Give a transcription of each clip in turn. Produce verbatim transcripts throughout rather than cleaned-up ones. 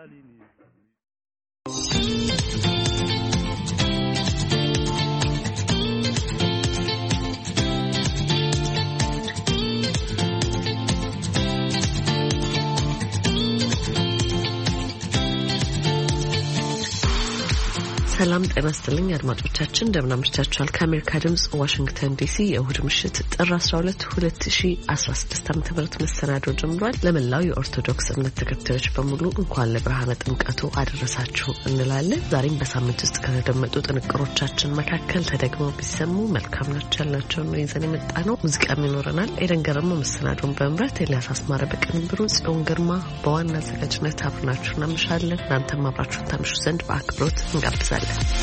ሰላም ጤና ይስጥልኝ አድማጮቻችን እንደምን አምሽታችኋል ከአሜሪካ ድምጽ ዋሽንግተን ዲሲ የእሁድ ምሽት ጥር አስራ ሁለት ሁለት ሺህ አስራ ስድስት ዓመተ ምህረት መሰናዶ ጀምሯል ለመላው የኦርቶዶክስ እምነት ተከታዮች በሙሉ እንኳን ለብርሃነ ጥምቀቱ አደረሳችሁ እንላለን ዛሬም በሳምንት ውስጥ ከተደመጡ ጥንቅሮቻችን መካከል ተደግመው ቢሰሙ መልካም ናቸው ያልናቸው ነው ይዘን የመጣ ነው ሙዚቃም ይኖረናል ኤደን ገረሞ መሰናዶን በመምራት ኤልያስ አስማረ በቅንብሩ ጽዮን ግርማ በዋና አዘጋጅነት አብረናችሁ እናመሻለን እናንተም አብራችሁን ታመሹ ዘንድ በአክብሮት እንጋብዛለን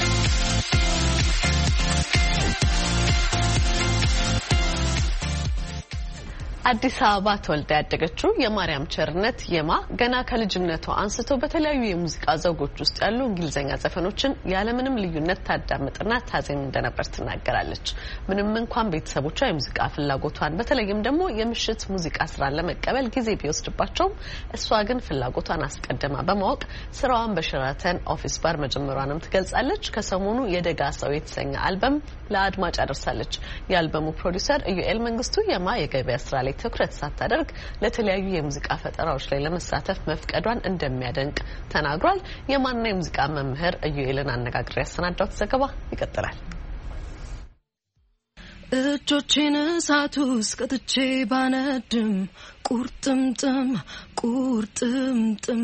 አዲስ አበባ ተወልዳ ያደገችው የማርያም ቸርነት የማ ገና ከልጅነቷ አንስቶ በተለያዩ የሙዚቃ ዘውጎች ውስጥ ያሉ እንግሊዘኛ ዘፈኖችን ያለምንም ልዩነት ታዳምጥና ታዜም እንደነበር ትናገራለች። ምንም እንኳን ቤተሰቦቿ የሙዚቃ ፍላጎቷን በተለይም ደግሞ የምሽት ሙዚቃ ስራን ለመቀበል ጊዜ ቢወስድባቸውም እሷ ግን ፍላጎቷን አስቀድማ በማወቅ ስራዋን በሸራተን ኦፊስ ባር መጀመሯንም ትገልጻለች። ከሰሞኑ የደጋ ሰው የተሰኘ አልበም ለአድማጭ አደረሳለች። የአልበሙ ፕሮዲዩሰር ኢዩኤል መንግስቱ የማ የገበያ ስራ ላይ ትኩረት ሳታደርግ ለተለያዩ የሙዚቃ ፈጠራዎች ላይ ለመሳተፍ መፍቀዷን እንደሚያደንቅ ተናግሯል። የማንና የሙዚቃ መምህር ኢዩኤልን አነጋግሬ ያሰናዳሁት ዘገባ ይቀጥላል። እጆቼን እሳት ውስጥ ቀጥቼ ባነድም ቁርጥምጥም ቁርጥምጥም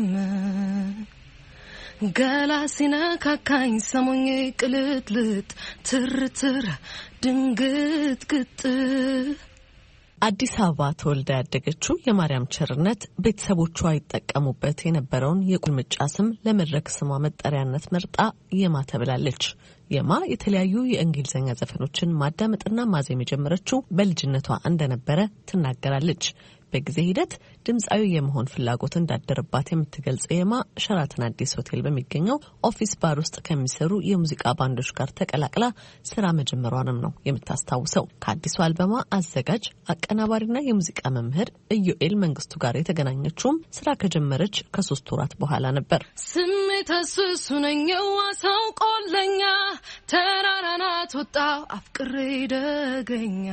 ገላ ሲነካካኝ ሰሞኜ ቅልጥልጥ ትርትር ድንግጥግጥ አዲስ አበባ ተወልዳ ያደገችው የማርያም ቸርነት ቤተሰቦቿ ይጠቀሙበት የነበረውን የቁልምጫ ስም ለመድረክ ስሟ መጠሪያነት መርጣ የማ ተብላለች። የማ የተለያዩ የእንግሊዘኛ ዘፈኖችን ማዳመጥና ማዜም የጀመረችው በልጅነቷ እንደነበረ ትናገራለች። በጊዜ ሂደት ድምጻዊ የመሆን ፍላጎት እንዳደረባት የምትገልጸው የማ ሸራተን አዲስ ሆቴል በሚገኘው ኦፊስ ባር ውስጥ ከሚሰሩ የሙዚቃ ባንዶች ጋር ተቀላቅላ ስራ መጀመሯንም ነው የምታስታውሰው። ከአዲሱ አልበማ አዘጋጅ አቀናባሪና የሙዚቃ መምህር ኢዩኤል መንግስቱ ጋር የተገናኘችውም ስራ ከጀመረች ከሶስት ወራት በኋላ ነበር። ስሜት አስሱነኛው አሳው ቆለኛ ተራራናት ወጣው አፍቅሬ ደገኛ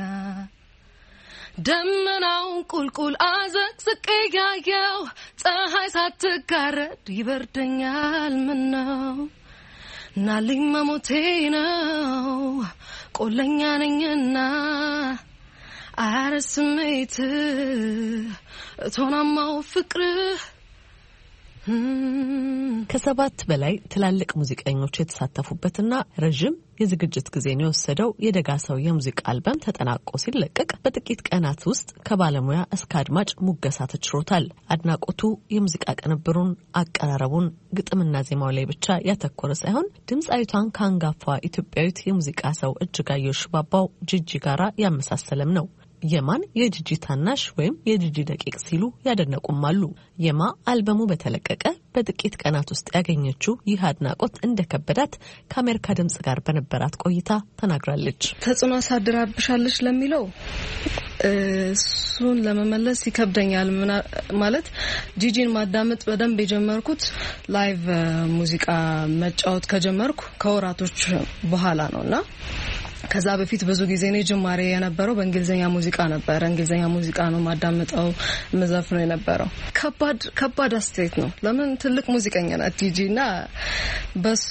ደመናው ቁልቁል አዘቅዝቅ ያየው ፀሐይ ሳትጋረድ ይበርደኛል ምነው ናልኝ መሞቴ ነው ቆለኛ ነኝና አረ ስሜት እቶናማው ፍቅር ከሰባት በላይ ትላልቅ ሙዚቀኞች የተሳተፉበትና ረጅም የዝግጅት ጊዜን የወሰደው የደጋ ሰው የሙዚቃ አልበም ተጠናቆ ሲለቀቅ በጥቂት ቀናት ውስጥ ከባለሙያ እስከ አድማጭ ሙገሳ ተችሮታል። አድናቆቱ የሙዚቃ ቅንብሩን፣ አቀራረቡን፣ ግጥምና ዜማው ላይ ብቻ ያተኮረ ሳይሆን ድምጻዊቷን ከአንጋፋ ኢትዮጵያዊት የሙዚቃ ሰው እጅጋየሁ ሽባባው ጂጂ ጋራ ያመሳሰለም ነው። የማን የጂጂ ታናሽ ወይም የጂጂ ደቂቅ ሲሉ ያደነቁም አሉ። የማ አልበሙ በተለቀቀ በጥቂት ቀናት ውስጥ ያገኘችው ይህ አድናቆት እንደከበዳት ከአሜሪካ ድምጽ ጋር በነበራት ቆይታ ተናግራለች። ተጽዕኖ አሳድራብሻለች ለሚለው እሱን ለመመለስ ይከብደኛል። ማለት ጂጂን ማዳመጥ በደንብ የጀመርኩት ላይቭ ሙዚቃ መጫወት ከጀመርኩ ከወራቶች በኋላ ነውና ከዛ በፊት ብዙ ጊዜ ነው ጅማሬ የነበረው በእንግሊዘኛ ሙዚቃ ነበር። እንግሊዘኛ ሙዚቃ ነው ማዳመጣው መዘፍነው የነበረው። ከባድ ከባድ አስተያየት ነው። ለምን ትልቅ ሙዚቀኛ ናት ጂጂና በሷ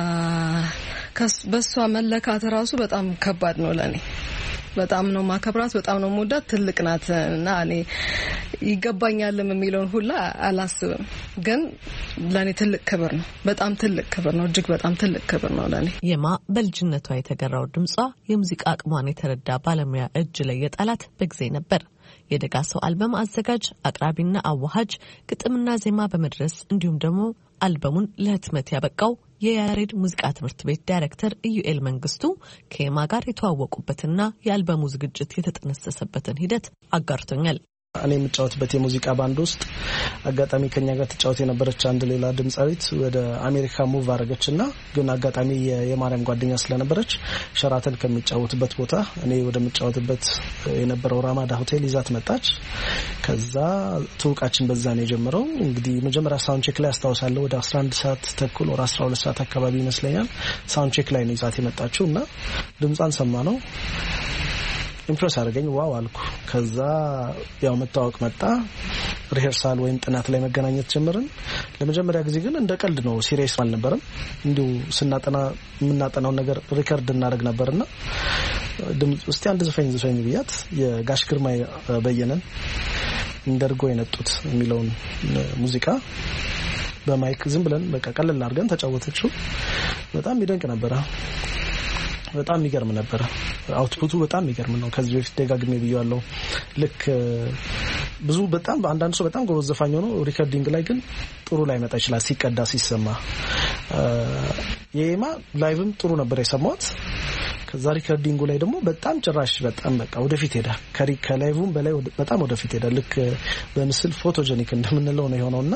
በሷ መለካት ራሱ በጣም ከባድ ነው ለኔ። በጣም ነው ማከብራት፣ በጣም ነው ሞዳት። ትልቅ ናትና እኔ ይገባኛልም የሚለውን ሁላ አላስብም። ግን ለኔ ትልቅ ክብር ነው። በጣም ትልቅ ክብር ነው። እጅግ በጣም ትልቅ ክብር ነው ለኔ። የማ በልጅነቷ የተገራው ድምጿ የሙዚቃ አቅሟን የተረዳ ባለሙያ እጅ ላይ የጣላት በጊዜ ነበር። የደጋ ሰው አልበም አዘጋጅ አቅራቢና አዋሃጅ ግጥምና ዜማ በመድረስ እንዲሁም ደግሞ አልበሙን ለህትመት ያበቃው የያሬድ ሙዚቃ ትምህርት ቤት ዳይሬክተር ኢዩኤል መንግስቱ ከየማ ጋር የተዋወቁበትና የአልበሙ ዝግጅት የተጠነሰሰበትን ሂደት አጋርቶኛል። እኔ የምጫወትበት የሙዚቃ ባንድ ውስጥ አጋጣሚ ከኛ ጋር ተጫወት የነበረች አንድ ሌላ ድምጻዊት ወደ አሜሪካ ሙቭ አረጋችና ግን አጋጣሚ የማርያም ጓደኛ ስለነበረች ሸራተን ከሚጫወትበት ቦታ እኔ ወደ ምጫወትበት የነበረው ራማዳ ሆቴል ይዛት መጣች። ከዛ ትውቃችን በዛ ነው የጀመረው። እንግዲህ መጀመሪያ ሳውንድ ቼክ ላይ አስተዋውሳለሁ ወደ አስራ አንድ ሰዓት ተኩል ወደ አስራ ሁለት ሰዓት አካባቢ ይመስለኛል ሳውንድ ቼክ ላይ ነው ይዛት የመጣችውና ድምጿን ሰማነው ኢምፕረስ አድርገኝ ዋው አልኩ። ከዛ ያው መታወቅ መጣ ሪሄርሳል ወይም ጥናት ላይ መገናኘት ጀመርን። ለመጀመሪያ ጊዜ ግን እንደ ቀልድ ነው ሲሪየስ አልነበረም። እንዲሁ ስናጠና የምናጠናው ነገር ሪከርድ እናደርግ ነበርና ድምጽ ውስጥ አንድ ዘፈኝ ዘፈኝ ብያት የጋሽ ግርማ በየነን እንደርጎ የነጡት የሚለውን ሙዚቃ በማይክ ዝም ብለን በቃ ቀለል አድርገን ተጫወተችው። በጣም ይደንቅ ነበር። በጣም የሚገርም ነበር። አውትፑቱ በጣም የሚገርም ነው። ከዚህ በፊት ደጋግሜ ብያለሁ። ልክ ብዙ በጣም አንዳንድ ሰው በጣም ጎበዝ ዘፋኝ ሆኖ ሪከርዲንግ ላይ ግን ጥሩ ላይ መጣ ይችላል ሲቀዳ ሲሰማ። የማ ላይቭም ጥሩ ነበር የሰማሁት። ከዛ ሪከርዲንጉ ላይ ደግሞ በጣም ጭራሽ በጣም በቃ ወደፊት ሄዳ ከሪ ከላይቭም በላይ በጣም ወደፊት ሄዳ ልክ በምስል ፎቶጀኒክ እንደምንለው ነው የሆነውና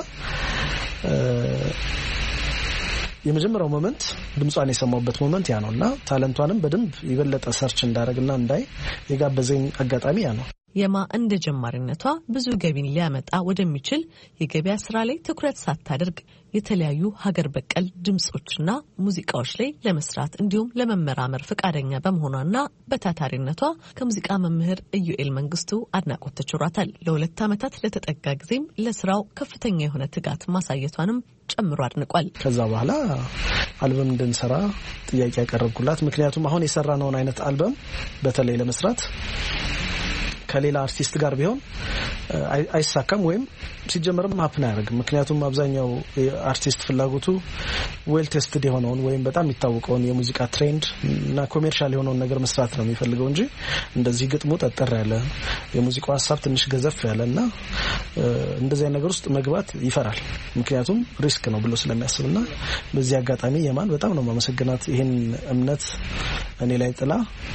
የመጀመሪያው ሞመንት ድምጿን የሰማውበት ሞመንት ያ ነውና ታለንቷንም በደንብ ይበለጠ ሰርች እንዳደረግና እንዳይ የጋበዘኝ አጋጣሚ ያ ነው። የማ እንደ ጀማሪነቷ ብዙ ገቢን ሊያመጣ ወደሚችል የገበያ ስራ ላይ ትኩረት ሳታደርግ የተለያዩ ሀገር በቀል ድምጾችና ሙዚቃዎች ላይ ለመስራት እንዲሁም ለመመራመር ፈቃደኛ በመሆኗና በታታሪነቷ ከሙዚቃ መምህር ኢዩኤል መንግስቱ አድናቆት ተችሯታል። ለሁለት ዓመታት ለተጠጋ ጊዜም ለስራው ከፍተኛ የሆነ ትጋት ማሳየቷንም ጨምሮ አድንቋል። ከዛ በኋላ አልበም እንድንሰራ ጥያቄ ያቀረብኩላት። ምክንያቱም አሁን የሰራነውን አይነት አልበም በተለይ ለመስራት ከሌላ አርቲስት ጋር ቢሆን አይሳካም ወይም ሲጀመርም ሀፕን አያደርግም። ምክንያቱም አብዛኛው አርቲስት ፍላጎቱ ዌል ቴስትድ የሆነውን ወይም በጣም የሚታወቀውን የሙዚቃ ትሬንድ እና ኮሜርሻል የሆነውን ነገር መስራት ነው የሚፈልገው እንጂ እንደዚህ ግጥሙ ጠጠር ያለ የሙዚቃው ሀሳብ ትንሽ ገዘፍ ያለና እንደዚህ አይነት ነገር ውስጥ መግባት ይፈራል። ምክንያቱም ሪስክ ነው ብሎ ስለሚያስብና በዚህ አጋጣሚ የማን በጣም ነው ማመሰግናት ይሄን እምነት እኔ ላይ ጥላ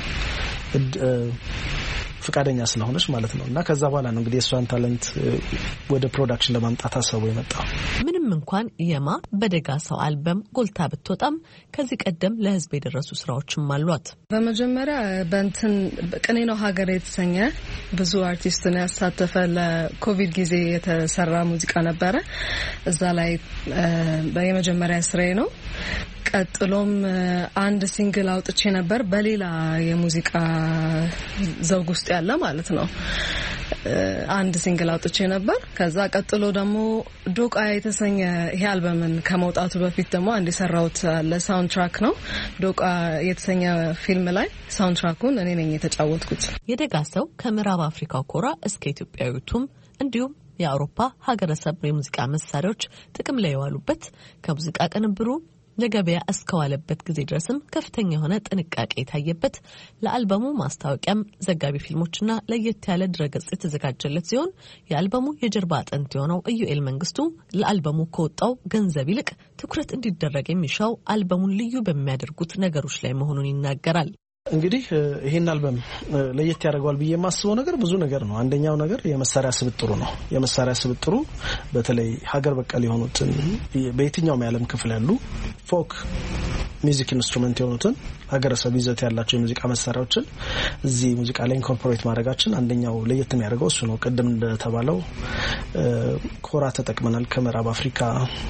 ፍቃደኛ ስለሆነች ማለት ነው። እና ከዛ በኋላ ነው እንግዲህ እሷን ታለንት ወደ ፕሮዳክሽን ለማምጣት አሰቡ የመጣው። ምንም እንኳን የማ በደጋ ሰው አልበም ጎልታ ብትወጣም ከዚህ ቀደም ለህዝብ የደረሱ ስራዎችም አሏት። በመጀመሪያ በእንትን ቅኔ ነው ሀገር የተሰኘ ብዙ አርቲስትን ያሳተፈ ለኮቪድ ጊዜ የተሰራ ሙዚቃ ነበረ። እዛ ላይ በየመጀመሪያ ስራዬ ነው። ቀጥሎም አንድ ሲንግል አውጥቼ ነበር በሌላ የሙዚቃ ዘውግ ውስጥ ያለ ማለት ነው። አንድ ሲንግል አውጥቼ ነበር። ከዛ ቀጥሎ ደግሞ ዶቃ የተሰኘ ይሄ አልበምን ከመውጣቱ በፊት ደግሞ አንድ የሰራሁት ለሳውንድ ትራክ ነው። ዶቃ የተሰኘ ፊልም ላይ ሳውንድ ትራኩን እኔ ነኝ የተጫወትኩት። የደጋ ሰው ከምዕራብ አፍሪካው ኮራ እስከ ኢትዮጵያዊቱም እንዲሁም የአውሮፓ ሀገረሰብ የሙዚቃ መሳሪያዎች ጥቅም ላይ የዋሉበት ከሙዚቃ ቅንብሩ ለገበያ እስከዋለበት ጊዜ ድረስም ከፍተኛ የሆነ ጥንቃቄ የታየበት ለአልበሙ ማስታወቂያም ዘጋቢ ፊልሞችና ለየት ያለ ድረገጽ የተዘጋጀለት ሲሆን የአልበሙ የጀርባ አጥንት የሆነው ኢዩኤል መንግስቱ ለአልበሙ ከወጣው ገንዘብ ይልቅ ትኩረት እንዲደረግ የሚሻው አልበሙን ልዩ በሚያደርጉት ነገሮች ላይ መሆኑን ይናገራል። እንግዲህ ይሄን አልበም ለየት ያደርገዋል ብዬ የማስበው ነገር ብዙ ነገር ነው። አንደኛው ነገር የመሳሪያ ስብጥሩ ነው። የመሳሪያ ስብጥሩ በተለይ ሀገር በቀል የሆኑትን በየትኛውም የዓለም ክፍል ያሉ ፎክ ሚውዚክ ኢንስትሩመንት የሆኑትን ሀገረሰብ ይዘት ያላቸው የሙዚቃ መሳሪያዎችን እዚህ ሙዚቃ ላይ ኢንኮርፖሬት ማድረጋችን አንደኛው ለየት የሚያደርገው እሱ ነው። ቀደም እንደተባለው ኮራ ተጠቅመናል ከምዕራብ አፍሪካ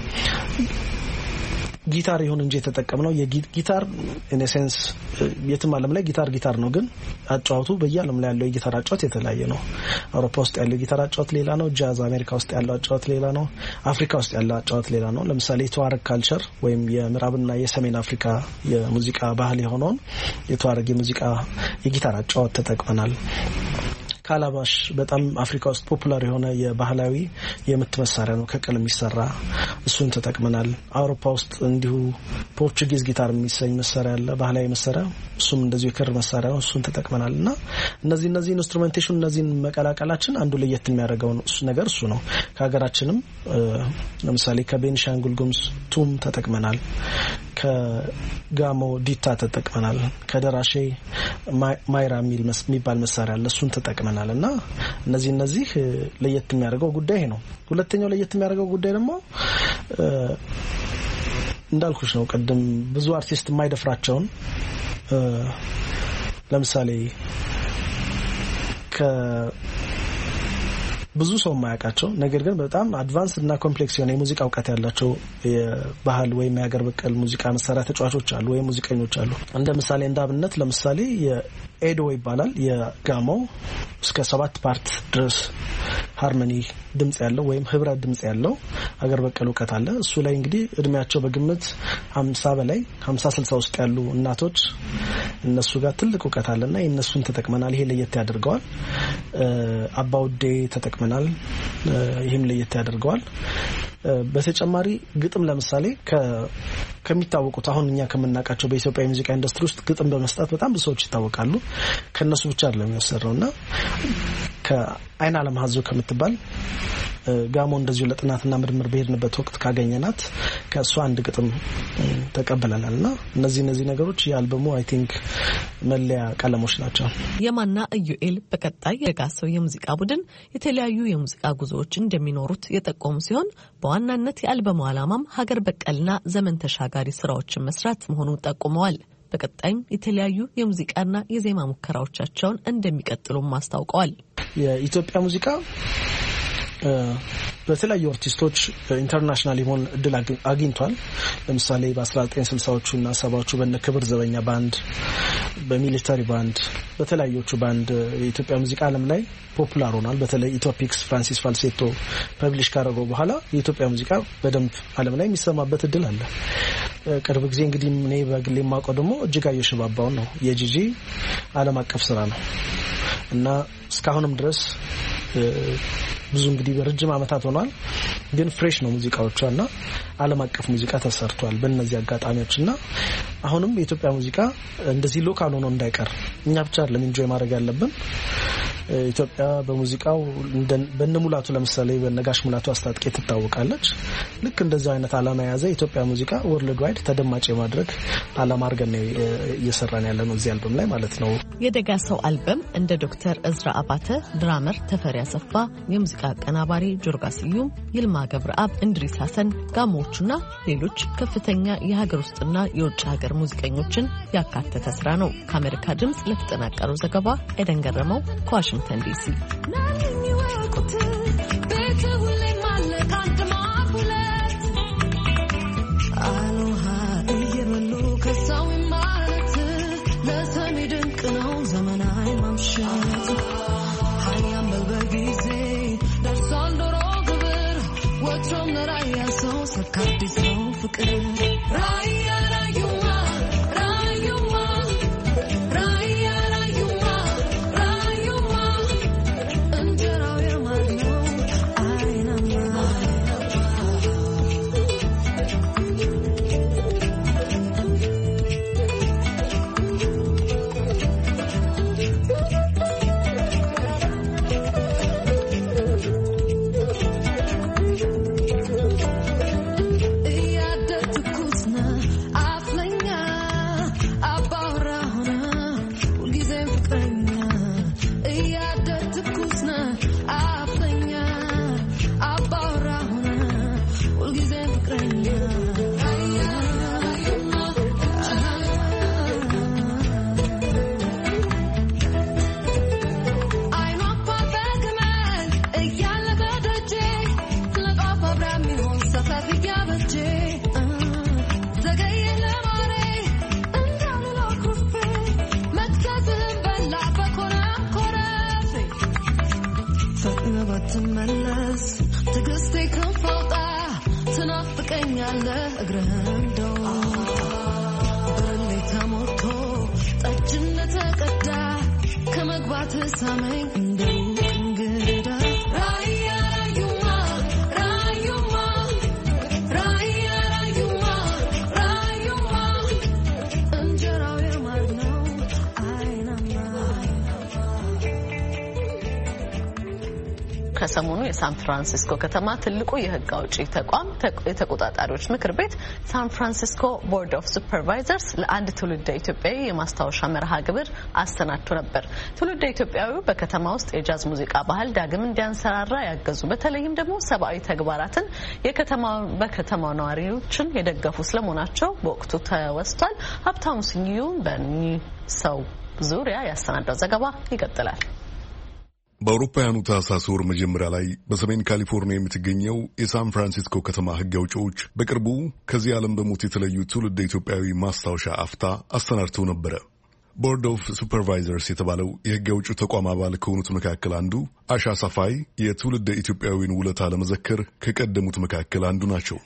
ጊታር ይሁን እንጂ የተጠቀምነው የጊታር ኢን ሴንስ የትም ዓለም ላይ ጊታር ጊታር ነው፣ ግን አጫዋቱ በየዓለም ላይ ያለው የጊታር አጫዋት የተለያየ ነው። አውሮፓ ውስጥ ያለው የጊታር አጫዋት ሌላ ነው። ጃዝ አሜሪካ ውስጥ ያለው አጫዋት ሌላ ነው። አፍሪካ ውስጥ ያለው አጫዋት ሌላ ነው። ለምሳሌ የተዋረግ ካልቸር ወይም የምዕራብና የሰሜን አፍሪካ የሙዚቃ ባህል የሆነውን የተዋረግ የሙዚቃ የጊታር አጫዋት ተጠቅመናል። ካላባሽ በጣም አፍሪካ ውስጥ ፖፑላር የሆነ የባህላዊ የምት መሳሪያ ነው፣ ከቀል የሚሰራ እሱን ተጠቅመናል። አውሮፓ ውስጥ እንዲሁ ፖርቹጊዝ ጊታር የሚሰኝ መሳሪያ አለ፣ ባህላዊ መሳሪያ፣ እሱም እንደዚሁ የክር መሳሪያ ነው፣ እሱን ተጠቅመናልና እነዚህ እነዚህ ኢንስትሩሜንቴሽን እነዚህን መቀላቀላችን አንዱ ለየት የሚያደርገው ነው እሱ ነገር እሱ ነው። ከሀገራችንም ለምሳሌ ከቤኒሻንጉል ጉሙዝ ቱም ተጠቅመናል። ከጋሞ ዲታ ተጠቅመናል ከደራሼ ማይራ ሚል የሚባል መሳሪያ አለ እሱን ተጠቅመናል እና እነዚህ እነዚህ ለየት የሚያደርገው ጉዳይ ነው ሁለተኛው ለየት የሚያደርገው ጉዳይ ደግሞ እንዳልኩሽ ነው ቀደም ብዙ አርቲስት የማይደፍራቸውን ለምሳሌ ከ ብዙ ሰው ማያቃቸው ነገር ግን በጣም አድቫንስ እና ኮምፕሌክስ የሆነ የሙዚቃ ዕውቀት ያላቸው የባህል ወይ የሀገር በቀል ሙዚቃ መሳሪያ ተጫዋቾች አሉ ወይ ሙዚቀኞች አሉ እንደ ምሳሌ እንዳብነት ለምሳሌ የኤዶ ይባላል የጋሞ እስከ ሰባት ፓርት ድረስ ሃርመኒ ድምጽ ያለው ወይም ህብረት ድምጽ ያለው ሀገር በቀል ዕውቀት አለ እሱ ላይ እንግዲህ እድሜያቸው በግምት ሃምሳ በላይ ሃምሳ ስልሳ ውስጥ ያሉ እናቶች እነሱ ጋር ትልቅ ዕውቀት አለና የነሱን ተጠቅመናል ይሄ ለየት ያደርገዋል አባውዴ ተጠቅመናል ይሄም ለየት ያደርገዋል በተጨማሪ ግጥም ለምሳሌ ከሚታወቁት አሁን እኛ ከመናቃቸው በኢትዮጵያ ሙዚቃ ኢንዱስትሪ ውስጥ ግጥም በመስጠት በጣም ብዙ ሰዎች ይታወቃሉ ከነሱ ብቻ አይደለም የሚወሰደውና ከአይና ለማሐዞ ከምትባል ጋሞ እንደዚሁ ለጥናትና ምርምር በሄድንበት ወቅት ካገኘናት ከሷ አንድ ግጥም ተቀበለናልና እነዚህ እነዚህ ነገሮች የአልበሙ አይ ቲንክ መለያ ቀለሞች ናቸው የማና ኢዩኤል በቀጣይ የጋሰው የሙዚቃ ቡድን የተለያዩ የሙዚቃ ጉዞዎች እንደሚኖሩት የጠቆሙ ሲሆን በዋናነት የአልበሙ ዓላማም ሀገር በቀልና ዘመን ተሻጋሪ ስራዎችን መስራት መሆኑን ጠቁመዋል በቀጣይም የተለያዩ የሙዚቃና የዜማ ሙከራዎቻቸውን እንደሚቀጥሉም አስታውቀዋል የኢትዮጵያ ሙዚቃ በተለያዩ አርቲስቶች ኢንተርናሽናል ይሆን እድል አግኝቷል ለምሳሌ በ1960ዎቹ እና ሰባዎቹ በነክብር ዘበኛ ባንድ በሚሊተሪ ባንድ በተለያዩቹ ባንድ የኢትዮጵያ ሙዚቃ ዓለም ላይ ፖፑላር ሆኗል በተለይ ኢትዮፒክስ ፍራንሲስ ፋልሴቶ ፐብሊሽ ካደረገው በኋላ የኢትዮጵያ ሙዚቃ በደንብ ዓለም ላይ የሚሰማበት እድል አለ ቅርብ ጊዜ እንግዲህ እኔ በግሌ የማውቀው ደግሞ እጅጋየሁ ሽባባው ነው የጂጂ ዓለም አቀፍ ስራ ነው እና እስካሁንም ድረስ ብዙ እንግዲህ በረጅም አመታት ሆኗል ግን ፍሬሽ ነው ሙዚቃዎቿና ዓለም አቀፍ ሙዚቃ ተሰርቷል በእነዚህ አጋጣሚዎችና አሁንም የኢትዮጵያ ሙዚቃ እንደዚህ ሎካል ሆኖ እንዳይቀር እኛ ብቻ አይደለም ኢንጆይ ማድረግ ያለብን ኢትዮጵያ በሙዚቃው በነሙላቱ ለምሳሌ በነጋሽ ሙላቱ አስታጥቄ ትታወቃለች ልክ እንደዚህ አይነት ዓላማ ያዘ ኢትዮጵያ ሙዚቃ ወርልድ ዋይድ ተደማጭ ማድረግ ዓላማ አድርገን እየሰራን ያለነው እዚህ አልበም ላይ ማለት ነው የደጋሰው አልበም እንደ ዶክተር እዝራ አባተ ድራመር ተፈሪ አሰፋ የሙዚቃ አቀናባሪ ጆርጋ ስዩም ይልማ ገብረአብ እንድሪስ ሐሰን ጋሞዎችና ሌሎች ከፍተኛ የሀገር ውስጥና የውጭ ሀገር ሙዚቀኞችን ያካተተ ስራ ነው ከአሜሪካ ድምጽ ለተጠናቀረው ዘገባ ኤደን ገረመው ከዋሽንግተን ዲሲ ከሰሞኑ የሳን ፍራንሲስኮ ከተማ ትልቁ የህግ አውጪ ተቋም የተቆጣጣሪዎች ምክር ቤት ሳን ፍራንሲስኮ ቦርድ ኦፍ ሱፐርቫይዘርስ ለአንድ ትውልደ ኢትዮጵያዊ የማስታወሻ መርሃ ግብር አሰናድቶ ነበር። ትውልደ ኢትዮጵያዊው በከተማ ውስጥ የጃዝ ሙዚቃ ባህል ዳግም እንዲያንሰራራ ያገዙ በተለይም ደግሞ ሰብአዊ ተግባራትን የከተማው በከተማው ነዋሪዎችን የደገፉ ስለመሆናቸው በወቅቱ ተወስቷል። ሀብታሙ ስዩም በእኚህ ሰው ዙሪያ ያሰናዳው ዘገባ ይቀጥላል። በአውሮፓውያኑ ታህሳስ ወር መጀመሪያ ላይ በሰሜን ካሊፎርኒያ የምትገኘው የሳን ፍራንሲስኮ ከተማ ህግ አውጪዎች በቅርቡ ከዚህ ዓለም በሞት የተለዩ ትውልደ ኢትዮጵያዊ ማስታወሻ አፍታ አሰናድተው ነበረ። ቦርድ ኦፍ ሱፐርቫይዘርስ የተባለው የህግ አውጪው ተቋም አባል ከሆኑት መካከል አንዱ አሻ ሳፋይ የትውልደ ኢትዮጵያዊን ውለታ ለመዘከር ከቀደሙት መካከል አንዱ ናቸው።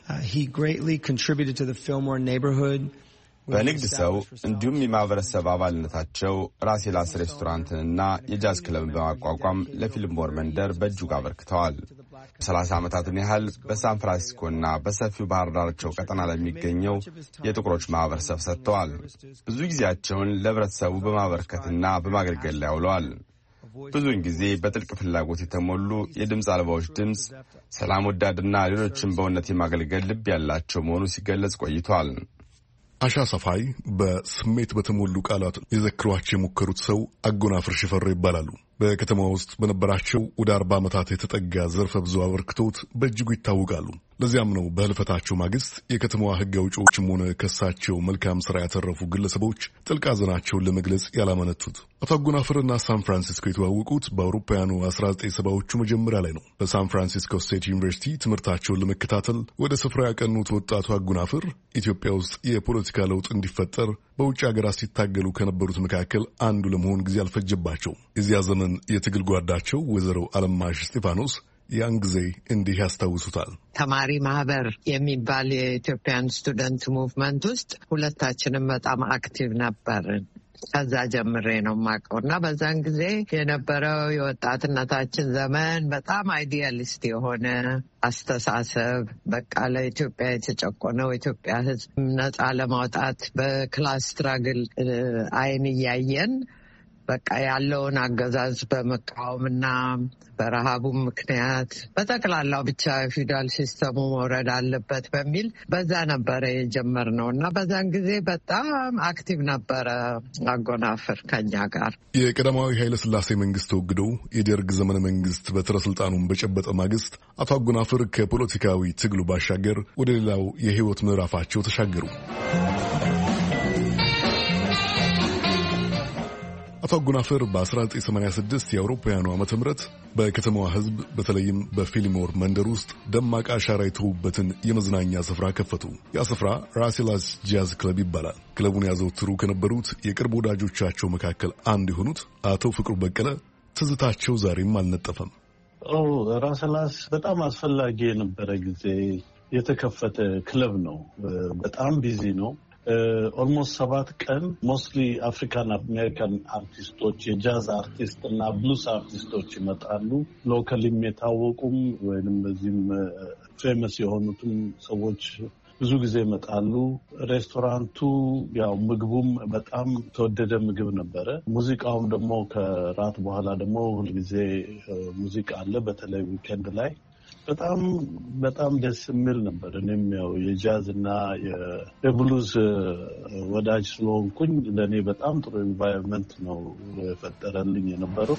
በንግድ ሰው እንዲሁም የማህበረሰብ አባልነታቸው ራሴላስ ሬስቶራንትንና የጃዝ ክለብን በማቋቋም ለፊልምቦር መንደር በእጅጉ አበርክተዋል። ሰላሳ ዓመታትን ያህል በሳን ፍራንሲስኮና በሰፊው ባህር ዳርቻው ቀጠና ለሚገኘው የጥቁሮች ማህበረሰብ ሰጥተዋል። ብዙ ጊዜያቸውን ለህብረተሰቡ በማበርከትና በማገልገል ላይ አውለዋል። ብዙውን ጊዜ በጥልቅ ፍላጎት የተሞሉ የድምፅ አልባዎች ድምፅ፣ ሰላም ወዳድና ሌሎችን በእውነት የማገልገል ልብ ያላቸው መሆኑ ሲገለጽ ቆይቷል። አሻ ሰፋይ በስሜት በተሞሉ ቃላት ሊዘክሯቸው የሞከሩት ሰው አጎናፍር ሽፈሮ ይባላሉ። በከተማ ውስጥ በነበራቸው ወደ አርባ ዓመታት የተጠጋ ዘርፈ ብዙ አበርክቶት በእጅጉ ይታወቃሉ። ለዚያም ነው በህልፈታቸው ማግስት የከተማዋ ህግ አውጪዎችም ሆነ ከሳቸው መልካም ስራ ያተረፉ ግለሰቦች ጥልቅ ሐዘናቸውን ለመግለጽ ያላመነቱት። አቶ አጎናፍርና ሳን ፍራንሲስኮ የተዋወቁት በአውሮፓውያኑ አስራ ዘጠኝ ሰባዎቹ መጀመሪያ ላይ ነው። በሳን ፍራንሲስኮ ስቴት ዩኒቨርሲቲ ትምህርታቸውን ለመከታተል ወደ ስፍራ ያቀኑት ወጣቱ አጎናፍር ኢትዮጵያ ውስጥ የፖለቲካ ለውጥ እንዲፈጠር በውጭ ሀገራት ሲታገሉ ከነበሩት መካከል አንዱ ለመሆን ጊዜ አልፈጀባቸው። የዚያ ዘመን የትግል ጓዳቸው ወይዘሮ አለማሽ እስጢፋኖስ ያን ጊዜ እንዲህ ያስታውሱታል። ተማሪ ማህበር የሚባል የኢትዮጵያን ስቱደንት ሙቭመንት ውስጥ ሁለታችንም በጣም አክቲቭ ነበርን። ከዛ ጀምሬ ነው የማውቀው እና በዛን ጊዜ የነበረው የወጣትነታችን ዘመን በጣም አይዲያሊስት የሆነ አስተሳሰብ፣ በቃ ለኢትዮጵያ የተጨቆነው ኢትዮጵያ ሕዝብ ነጻ ለማውጣት በክላስ ስትራግል አይን እያየን በቃ ያለውን አገዛዝ በመቃወምና በረሃቡም ምክንያት በጠቅላላው ብቻ ፊውዳል ሲስተሙ መውረድ አለበት በሚል በዛ ነበረ የጀመርነው እና በዛን ጊዜ በጣም አክቲቭ ነበረ አጎናፍር ከኛ ጋር። የቀዳማዊ ኃይለ ሥላሴ መንግስት ተወግዶ የደርግ ዘመነ መንግስት በትረ ስልጣኑን በጨበጠ ማግስት አቶ አጎናፍር ከፖለቲካዊ ትግሉ ባሻገር ወደ ሌላው የህይወት ምዕራፋቸው ተሻገሩ። አቶ አጎናፍር በአስራ ዘጠኝ ሰማንያ ስድስት የአውሮፓውያኑ ዓመተ ምህረት በከተማዋ ህዝብ በተለይም በፊልሞር መንደር ውስጥ ደማቅ አሻራ የተዉበትን የመዝናኛ ስፍራ ከፈቱ። ያ ስፍራ ራሴላስ ጃዝ ክለብ ይባላል። ክለቡን ያዘወትሩ ከነበሩት የቅርብ ወዳጆቻቸው መካከል አንዱ የሆኑት አቶ ፍቅሩ በቀለ ትዝታቸው ዛሬም አልነጠፈም። ራሴላስ በጣም አስፈላጊ የነበረ ጊዜ የተከፈተ ክለብ ነው። በጣም ቢዚ ነው። ኦልሞስት ሰባት ቀን ሞስትሊ አፍሪካን አሜሪካን አርቲስቶች የጃዝ አርቲስት እና ብሉስ አርቲስቶች ይመጣሉ። ሎካሊም የታወቁም ወይንም በዚህም ፌመስ የሆኑትም ሰዎች ብዙ ጊዜ ይመጣሉ። ሬስቶራንቱ ያው ምግቡም በጣም ተወደደ ምግብ ነበረ። ሙዚቃውም ደግሞ ከራት በኋላ ደግሞ ሁልጊዜ ሙዚቃ አለ፣ በተለይ ዊኬንድ ላይ በጣም በጣም ደስ የሚል ነበር። እኔም ያው የጃዝ እና የብሉዝ ወዳጅ ስለሆንኩኝ ለእኔ በጣም ጥሩ ኤንቫይሮንመንት ነው የፈጠረልኝ የነበረው።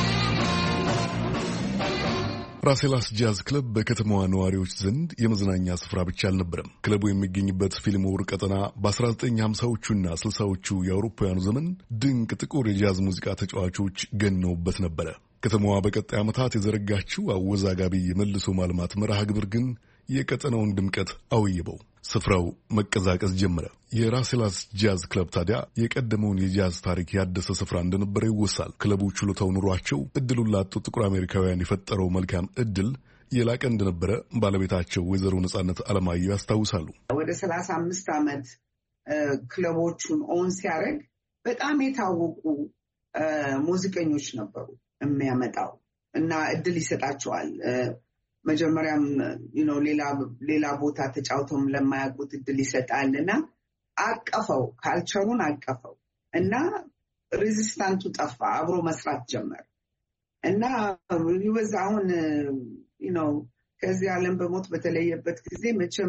ራሴላስ ጃዝ ክለብ በከተማዋ ነዋሪዎች ዘንድ የመዝናኛ ስፍራ ብቻ አልነበረም። ክለቡ የሚገኝበት ፊልሞር ቀጠና በአስራ ዘጠኝ ሀምሳዎቹና ስልሳዎቹ የአውሮፓውያኑ ዘመን ድንቅ ጥቁር የጃዝ ሙዚቃ ተጫዋቾች ገነውበት ነበረ። ከተማዋ በቀጣይ ዓመታት የዘረጋችው አወዛጋቢ የመልሶ ማልማት መርሃ ግብር ግን የቀጠናውን ድምቀት አውይበው ስፍራው መቀዛቀዝ ጀመረ። የራሴላስ ጃዝ ክለብ ታዲያ የቀደመውን የጃዝ ታሪክ ያደሰ ስፍራ እንደነበረ ይወሳል። ክለቡ ችሎታው ኑሯቸው እድሉን ላጡ ጥቁር አሜሪካውያን የፈጠረው መልካም እድል የላቀ እንደነበረ ባለቤታቸው ወይዘሮ ነጻነት አለማየሁ ያስታውሳሉ። ወደ ሰላሳ አምስት ዓመት ክለቦቹን ኦን ሲያደርግ በጣም የታወቁ ሙዚቀኞች ነበሩ የሚያመጣው እና እድል ይሰጣቸዋል። መጀመሪያም ነው ሌላ ሌላ ቦታ ተጫውተውም ለማያውቁት እድል ይሰጣል እና አቀፈው፣ ካልቸሩን አቀፈው እና ሬዚስታንቱ ጠፋ፣ አብሮ መስራት ጀመር እና ይወዝ አሁን you know ከዚህ ዓለም በሞት በተለየበት ጊዜ መቼም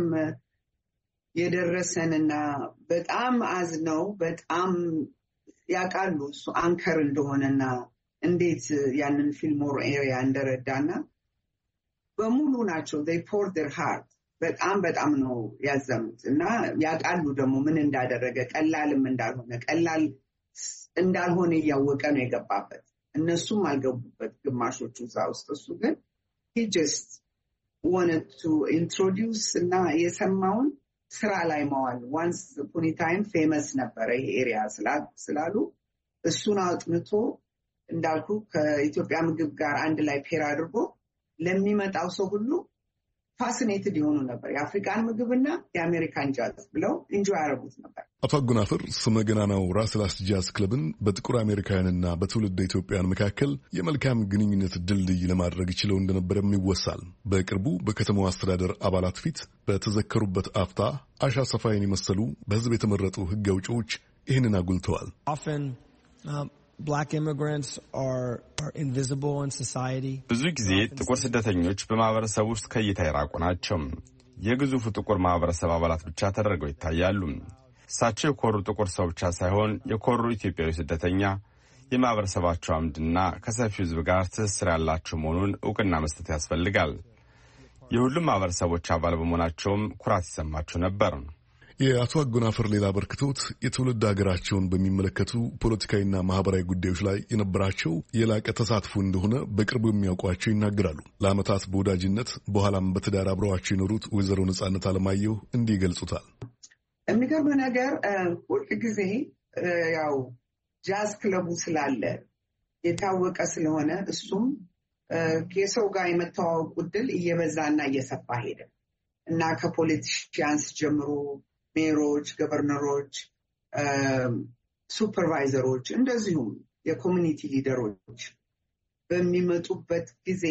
የደረሰንና በጣም አዝነው በጣም ያቃሉ እሱ አንከር እንደሆነና እንዴት ያንን ፊልሞር ኤሪያ እንደረዳና በሙሉ ናቸው they poured their heart በጣም በጣም ነው ያዘኑት እና ያቃሉ ደግሞ ምን እንዳደረገ ቀላልም እንዳልሆነ ቀላል እንዳልሆነ ያወቀ ነው የገባበት እነሱም አልገቡበት ግማሾቹ እዛ ውስጥ እሱ ግን he just wanted to introduce እና የሰማውን ስራ ላይ ማዋል once upon a time famous ነበረ ይሄ ኤሪያ ስላሉ እሱን አጥንቶ እንዳልኩ ከኢትዮጵያ ምግብ ጋር አንድ ላይ ፔር አድርጎ ለሚመጣው ሰው ሁሉ ፋሲኔትድ ይሆኑ ነበር የአፍሪካን ምግብና የአሜሪካን ጃዝ ብለው ኢንጆይ ያደርጉት ነበር። አቶ አጎናፍር ስመገናናው ራስላስ ጃዝ ክለብን በጥቁር አሜሪካውያንና በትውልድ ኢትዮጵያን መካከል የመልካም ግንኙነት ድልድይ ለማድረግ ይችለው እንደነበረም ይወሳል። በቅርቡ በከተማው አስተዳደር አባላት ፊት በተዘከሩበት አፍታ አሻ ሰፋይን የመሰሉ በህዝብ የተመረጡ ህግ አውጪዎች ይህንን አጉልተዋል። Black immigrants are are invisible in society. ብዙ ጊዜ ጥቁር ስደተኞች በማህበረሰብ ውስጥ ከእይታ የራቁ ናቸው። የግዙፉ ጥቁር ማህበረሰብ አባላት ብቻ ተደርገው ይታያሉ። እሳቸው የኮሩ ጥቁር ሰው ብቻ ሳይሆን የኮሩ ኢትዮጵያዊ ስደተኛ የማህበረሰባቸው አምድና ከሰፊው ህዝብ ጋር ትስስር ያላቸው መሆኑን እውቅና መስጠት ያስፈልጋል። የሁሉም ማህበረሰቦች አባል በመሆናቸውም ኩራት ይሰማቸው ነበር። የአቶ አጎናፍር ሌላ በርክቶት የትውልድ ሀገራቸውን በሚመለከቱ ፖለቲካዊና ማህበራዊ ጉዳዮች ላይ የነበራቸው የላቀ ተሳትፎ እንደሆነ በቅርቡ የሚያውቋቸው ይናገራሉ። ለዓመታት በወዳጅነት በኋላም በትዳር አብረዋቸው የኖሩት ወይዘሮ ነጻነት አለማየሁ እንዲህ ይገልጹታል። የሚገርም ነገር ሁል ጊዜ ያው ጃዝ ክለቡ ስላለ የታወቀ ስለሆነ እሱም ከሰው ጋር የመተዋወቅ ዕድል እየበዛና እየሰፋ ሄደ እና ከፖለቲሽያንስ ጀምሮ ሜሮች፣ ገቨርነሮች፣ ሱፐርቫይዘሮች እንደዚሁም የኮሚኒቲ ሊደሮች በሚመጡበት ጊዜ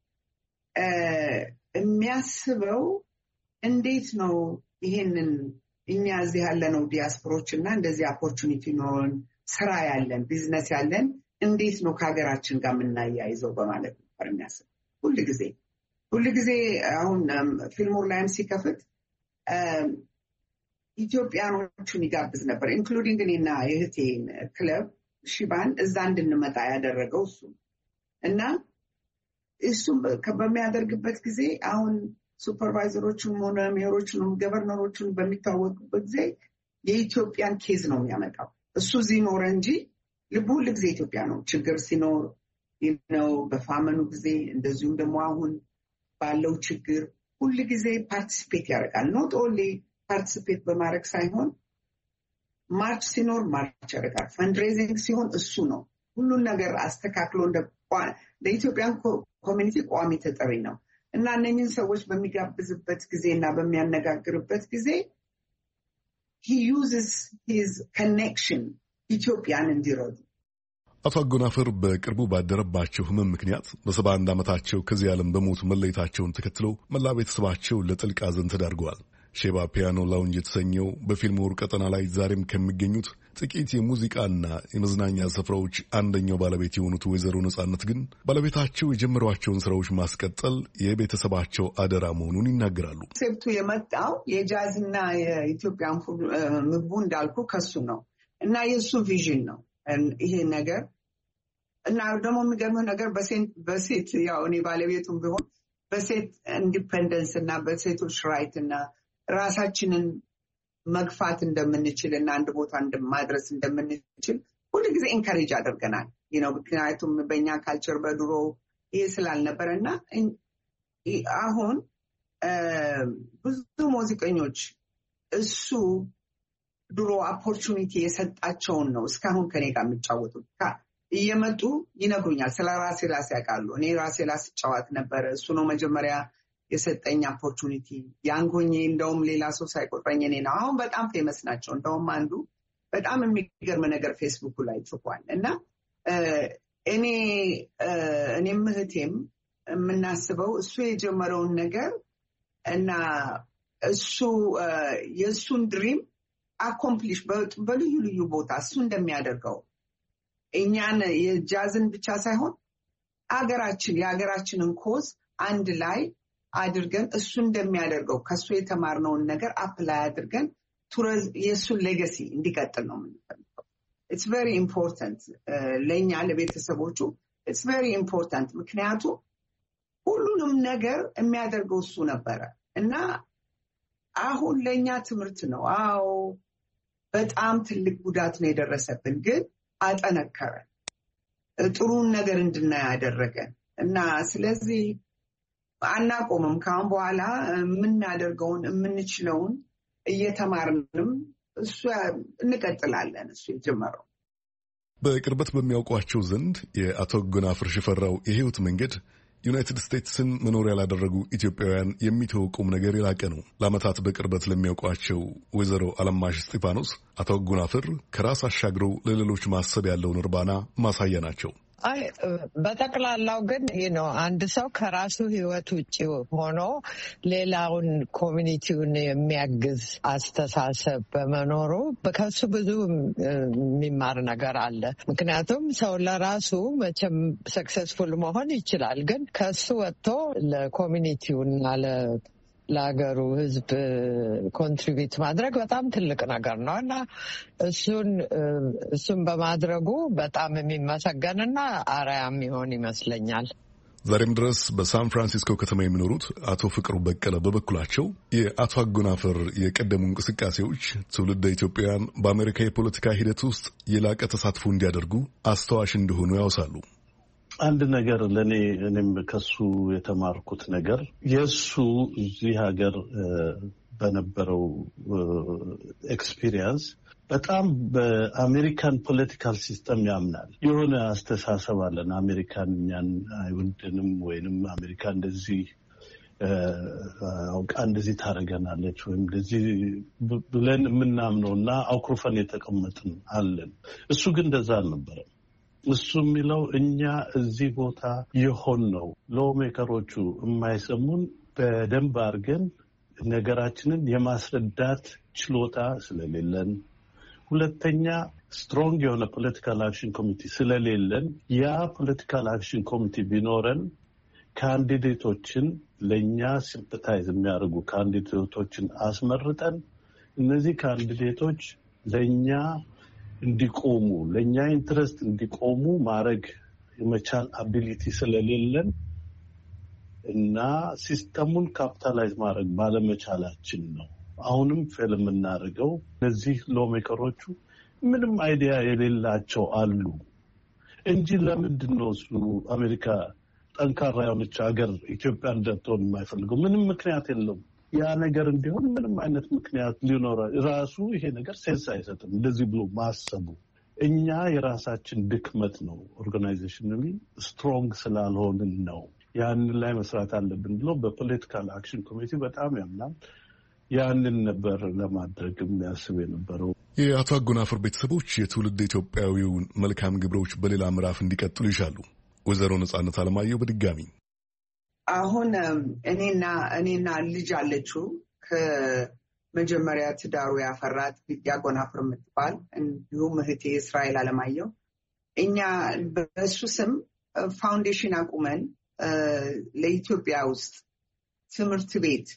የሚያስበው እንዴት ነው ይሄንን እኛ እዚህ ያለነው ዲያስፖሮች እና እንደዚህ ኦፖርቹኒቲ ኖን ስራ ያለን ቢዝነስ ያለን እንዴት ነው ከሀገራችን ጋር የምናያይዘው በማለት ነበር የሚያስበው ሁሉ ጊዜ ሁሉ ጊዜ አሁን ፊልሞር ላይም ሲከፍት ኢትዮጵያኖቹን ይጋብዝ ነበር ኢንክሉዲንግ እኔና የእህቴን ክለብ ሺባን እዛ እንድንመጣ ያደረገው እሱ እና እሱም በሚያደርግበት ጊዜ አሁን ሱፐርቫይዘሮቹን ሆነ ሜሮቹን ገቨርነሮቹን በሚታወቁበት ጊዜ የኢትዮጵያን ኬዝ ነው የሚያመጣው እሱ እዚህ ኖረ እንጂ ልቡ ሁሉ ጊዜ ኢትዮጵያ ነው ችግር ሲኖር ነው በፋመኑ ጊዜ እንደዚሁም ደግሞ አሁን ባለው ችግር ሁሉ ጊዜ ፓርቲሲፔት ያደርጋል ኖት ኦንሊ ፓርቲሲፔት በማድረግ ሳይሆን ማርች ሲኖር ማርች ያደርጋል ፈንድሬዚንግ ሲሆን እሱ ነው ሁሉን ነገር አስተካክሎ እንደ ለኢትዮጵያን ኮሚኒቲ ቋሚ ተጠሪ ነው እና እነኝህን ሰዎች በሚጋብዝበት ጊዜና በሚያነጋግርበት ጊዜ he uses his connection ኢትዮጵያን እንዲረዱ። አቶ አጎናፍር በቅርቡ ባደረባቸው ህመም ምክንያት በሰባ አንድ ዓመታቸው ከዚህ ዓለም በሞት መለየታቸውን ተከትለው መላ ቤተሰባቸው ለጥልቅ ሐዘን ተዳርገዋል። ሼባ ፒያኖ ላውንጅ የተሰኘው በፊልም ወር ቀጠና ላይ ዛሬም ከሚገኙት ጥቂት የሙዚቃና የመዝናኛ ስፍራዎች አንደኛው ባለቤት የሆኑት ወይዘሮ ነጻነት ግን ባለቤታቸው የጀመሯቸውን ስራዎች ማስቀጠል የቤተሰባቸው አደራ መሆኑን ይናገራሉ። ሴፕቱ የመጣው የጃዝና የኢትዮጵያን ምግቡ እንዳልኩ ከሱ ነው እና የሱ ቪዥን ነው ይሄ ነገር እና ደግሞ የሚገርመው ነገር በሴት ያው እኔ ባለቤቱም ቢሆን በሴት ኢንዲፔንደንስ እና በሴቶች ራይት እና ራሳችንን መግፋት እንደምንችል እና አንድ ቦታ ማድረስ እንደምንችል ሁሉ ጊዜ ኢንካሬጅ አድርገናል ነው ምክንያቱም በእኛ ካልቸር በድሮ ይሄ ስላልነበረ እና አሁን ብዙ ሙዚቀኞች እሱ ድሮ ኦፖርቹኒቲ የሰጣቸውን ነው እስካሁን ከኔ ጋር የሚጫወቱት እየመጡ ይነግሩኛል ስለ ራሴ ላስ ያውቃሉ እኔ ራሴ ላስ ጫወት ነበር እሱ ነው መጀመሪያ የሰጠኝ ኦፖርቹኒቲ ያንጎኝ እንደውም ሌላ ሰው ሳይቆጥረኝ እኔ ነው አሁን በጣም ፌመስ ናቸው እንደውም አንዱ በጣም የሚገርም ነገር ፌስቡክ ላይ ጽፏል እና እኔ እኔም እህቴም የምናስበው እሱ የጀመረውን ነገር እና እሱ የእሱን ድሪም አኮምፕሊሽ በልዩ ልዩ ቦታ እሱ እንደሚያደርገው እኛን የጃዝን ብቻ ሳይሆን አገራችን የሀገራችንን ኮዝ አንድ ላይ አድርገን እሱ እንደሚያደርገው ከሱ የተማርነውን ነገር አፕላይ አድርገን የእሱን ሌጋሲ እንዲቀጥል ነው የምንፈልገው። ኢትስ ቬሪ ኢምፖርታንት ለእኛ ለቤተሰቦቹ ኢትስ ቬሪ ኢምፖርታንት። ምክንያቱም ሁሉንም ነገር የሚያደርገው እሱ ነበረ እና አሁን ለእኛ ትምህርት ነው። አዎ በጣም ትልቅ ጉዳት ነው የደረሰብን፣ ግን አጠነከረን፣ ጥሩን ነገር እንድናይ ያደረገን እና ስለዚህ አናቆምም። ከአሁን በኋላ የምናደርገውን የምንችለውን እየተማርንም እሱ እንቀጥላለን። እሱ የጀመረው በቅርበት በሚያውቋቸው ዘንድ የአቶ አጎናፍር ሽፈራው የህይወት መንገድ ዩናይትድ ስቴትስን መኖሪያ ላደረጉ ኢትዮጵያውያን የሚተወቁም ነገር የላቀ ነው። ለዓመታት በቅርበት ለሚያውቋቸው ወይዘሮ አለማሽ እስጢፋኖስ አቶ አጎናፍር ከራስ አሻግረው ለሌሎች ማሰብ ያለውን እርባና ማሳያ ናቸው። አይ በጠቅላላው ግን ነው አንድ ሰው ከራሱ ህይወት ውጭ ሆኖ ሌላውን ኮሚኒቲውን የሚያግዝ አስተሳሰብ በመኖሩ ከሱ ብዙ የሚማር ነገር አለ። ምክንያቱም ሰው ለራሱ መቼም ሰክሰስፉል መሆን ይችላል፣ ግን ከሱ ወጥቶ ለኮሚኒቲውና ለሀገሩ ህዝብ ኮንትሪቢዩት ማድረግ በጣም ትልቅ ነገር ነው እና እሱን እሱን በማድረጉ በጣም የሚመሰገንና አርአያ የሚሆን ይመስለኛል። ዛሬም ድረስ በሳን ፍራንሲስኮ ከተማ የሚኖሩት አቶ ፍቅሩ በቀለ በበኩላቸው የአቶ አጎናፍር የቀደሙ እንቅስቃሴዎች ትውልደ ኢትዮጵያውያን በአሜሪካ የፖለቲካ ሂደት ውስጥ የላቀ ተሳትፎ እንዲያደርጉ አስተዋሽ እንደሆኑ ያውሳሉ። አንድ ነገር ለእኔ እኔም ከሱ የተማርኩት ነገር የእሱ እዚህ ሀገር በነበረው ኤክስፒሪየንስ በጣም በአሜሪካን ፖለቲካል ሲስተም ያምናል። የሆነ አስተሳሰብ አለን። አሜሪካን እኛን አይወድንም ወይንም አሜሪካ እንደዚህ አውቃ እንደዚህ ታደርገናለች ወይም እንደዚህ ብለን የምናምነው እና አኩርፈን የተቀመጥን አለን። እሱ ግን እንደዛ አልነበረም። እሱ የሚለው እኛ እዚህ ቦታ የሆን ነው ሎሜከሮቹ የማይሰሙን በደንብ አድርገን ነገራችንን የማስረዳት ችሎታ ስለሌለን፣ ሁለተኛ ስትሮንግ የሆነ ፖለቲካል አክሽን ኮሚቴ ስለሌለን፣ ያ ፖለቲካል አክሽን ኮሚቴ ቢኖረን ካንዲዴቶችን ለእኛ ሲምፐታይዝ የሚያደርጉ ካንዲዴቶችን አስመርጠን እነዚህ ካንዲዴቶች ለእኛ እንዲቆሙ ለእኛ ኢንትረስት እንዲቆሙ ማድረግ የመቻል አቢሊቲ ስለሌለን እና ሲስተሙን ካፒታላይዝ ማድረግ ባለመቻላችን ነው አሁንም ፌል የምናደርገው። እነዚህ ሎሜከሮቹ ምንም አይዲያ የሌላቸው አሉ እንጂ ለምንድን ነው እሱ አሜሪካ ጠንካራ የሆነች ሀገር ኢትዮጵያ እንደትሆን የማይፈልገው? ምንም ምክንያት የለውም። ያ ነገር እንዲሆን ምንም አይነት ምክንያት ሊኖር ራሱ ይሄ ነገር ሴንስ አይሰጥም። እንደዚህ ብሎ ማሰቡ እኛ የራሳችን ድክመት ነው። ኦርጋናይዜሽናሊ ስትሮንግ ስላልሆንን ነው። ያንን ላይ መስራት አለብን ብሎ በፖለቲካል አክሽን ኮሚቴ በጣም ያምናል። ያንን ነበር ለማድረግ የሚያስብ የነበረው። የአቶ አጎናፍር ቤተሰቦች የትውልድ ኢትዮጵያዊውን መልካም ግብሮች በሌላ ምዕራፍ እንዲቀጥሉ ይሻሉ። ወይዘሮ ነጻነት አለማየሁ በድጋሚ አሁን እኔና እኔና ልጅ አለችው ከመጀመሪያ ትዳሩ ያፈራት አጎናፍር የምትባል እንዲሁም እህቴ እስራኤል አለማየሁ እኛ በሱ ስም ፋውንዴሽን አቁመን ለኢትዮጵያ ውስጥ ትምህርት ቤት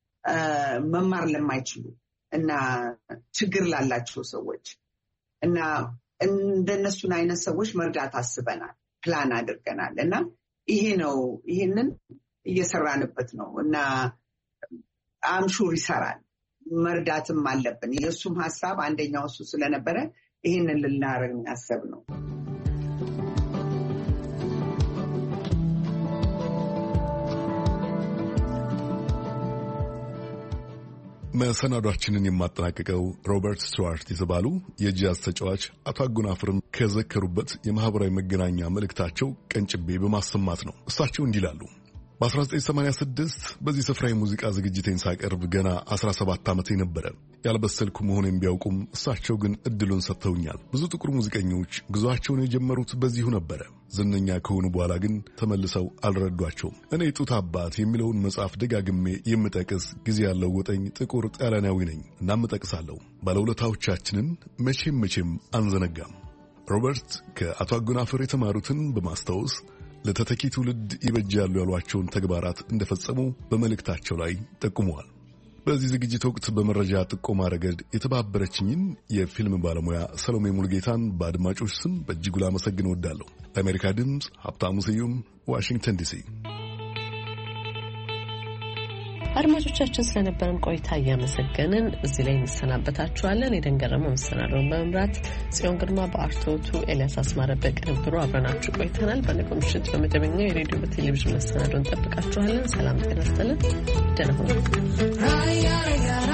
መማር ለማይችሉ እና ችግር ላላቸው ሰዎች እና እንደነሱን አይነት ሰዎች መርዳት አስበናል፣ ፕላን አድርገናል እና ይሄ ነው ይሄንን እየሰራንበት ነው እና አምሹር ይሰራል። መርዳትም አለብን። የእሱም ሀሳብ አንደኛው እሱ ስለነበረ ይሄንን ልናረግ ያሰብ ነው። መሰናዷችንን የማጠናቀቀው ሮበርት ስቱዋርት የተባሉ የጃዝ ተጫዋች አቶ አጎናፍርን ከዘከሩበት የማህበራዊ መገናኛ መልእክታቸው ቀንጭቤ በማሰማት ነው። እሳቸው እንዲህ ይላሉ። በአስራ ዘጠኝ ሰማንያ ስድስት በዚህ ስፍራ የሙዚቃ ዝግጅቴን ሳቀርብ ገና አስራ ሰባት ዓመቴ ነበረ። ያልበሰልኩ መሆኔን ቢያውቁም እሳቸው ግን እድሉን ሰጥተውኛል። ብዙ ጥቁር ሙዚቀኞች ጉዞአቸውን የጀመሩት በዚሁ ነበረ። ዝነኛ ከሆኑ በኋላ ግን ተመልሰው አልረዷቸውም። እኔ ጡት አባት የሚለውን መጽሐፍ ደጋግሜ የምጠቅስ ጊዜ ያለው ወጠኝ ጥቁር ጣሊያናዊ ነኝ። እናም እጠቅሳለሁ። ባለውለታዎቻችንን መቼም መቼም አንዘነጋም። ሮበርት ከአቶ አጎናፍር የተማሩትን በማስታወስ ለተተኪ ትውልድ ይበጃሉ ያሏቸውን ተግባራት እንደፈጸሙ በመልእክታቸው ላይ ጠቁመዋል። በዚህ ዝግጅት ወቅት በመረጃ ጥቆማ ረገድ የተባበረችኝን የፊልም ባለሙያ ሰሎሜ ሙልጌታን በአድማጮች ስም በእጅጉ ላመሰግን እወዳለሁ። ለአሜሪካ ድምፅ ሀብታሙ ስዩም ዋሽንግተን ዲሲ። አድማጮቻችን ስለነበረን ቆይታ እያመሰገንን እዚህ ላይ እንሰናበታችኋለን። የደንገረመው መሰናዶውን በመምራት ጽዮን ግርማ፣ በአርቶቱ ኤልያስ አስማረ በቅንብሩ አብረናችሁ ቆይተናል። በነገው ምሽት በመደበኛው የሬዲዮ በቴሌቪዥን መሰናዶን እንጠብቃችኋለን። ሰላም ጤና ይስጥልን። ደህና ሁኑ።